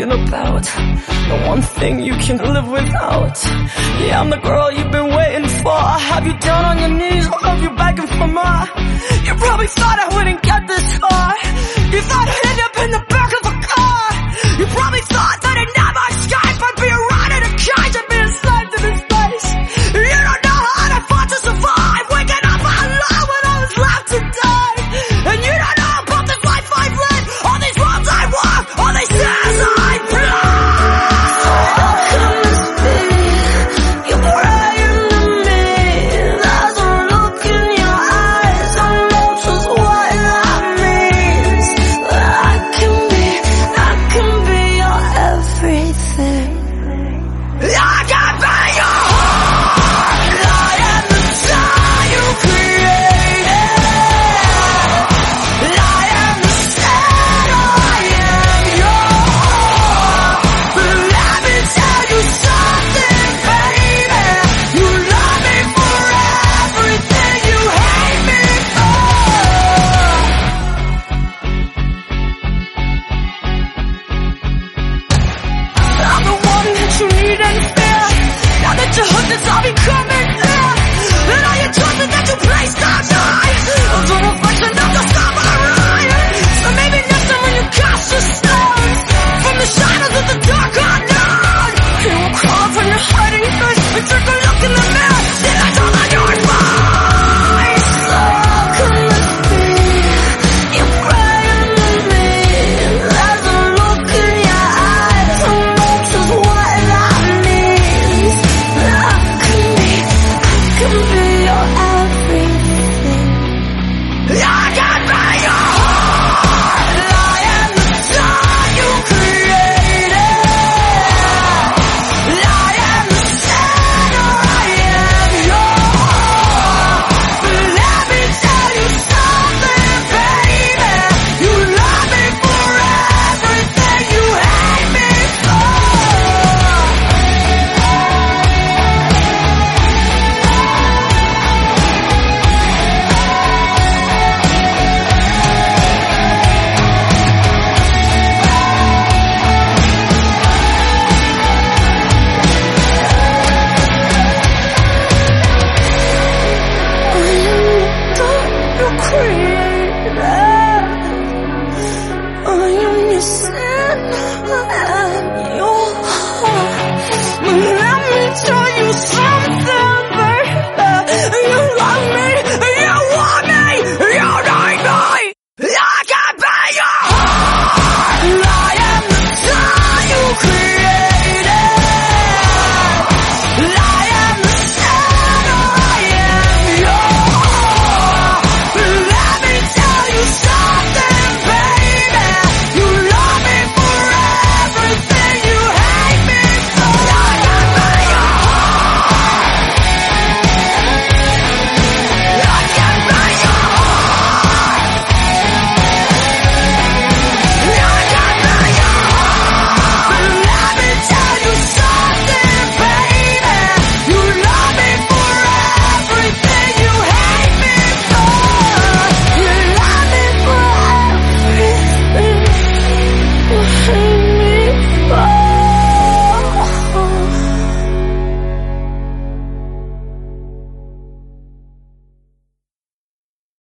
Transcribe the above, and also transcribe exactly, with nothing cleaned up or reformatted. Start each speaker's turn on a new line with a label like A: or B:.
A: thinking about, the one thing you can live without. Yeah, I'm the girl you've been waiting for. Have you down on your knees or have you begging for more? You probably thought I wouldn't get this far. You thought I'd end up in the back of a car. You probably thought that I'd never